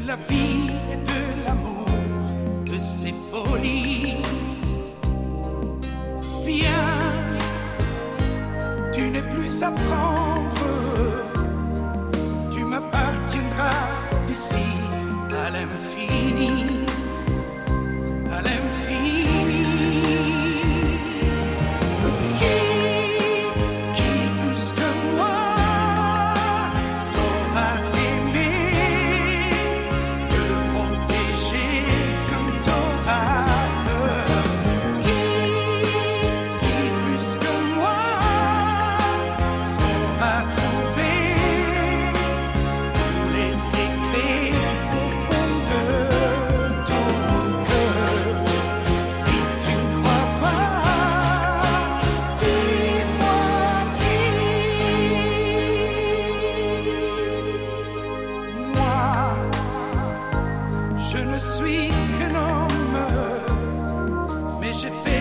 la vie et de l'amour, de ses folies. Viens, tu n'es plus à prendre, tu m'appartiendras d'ici à l'infini, à l'infini. Qui plus que moi saura t'aimer, te protéger comme t'auras peur. Qui plus que moi saura trouver tous les secrets au fond de ton cœur. Si tu ne crois pas, dis-moi qui. Moi, je ne suis qu'un homme, mais j'ai fait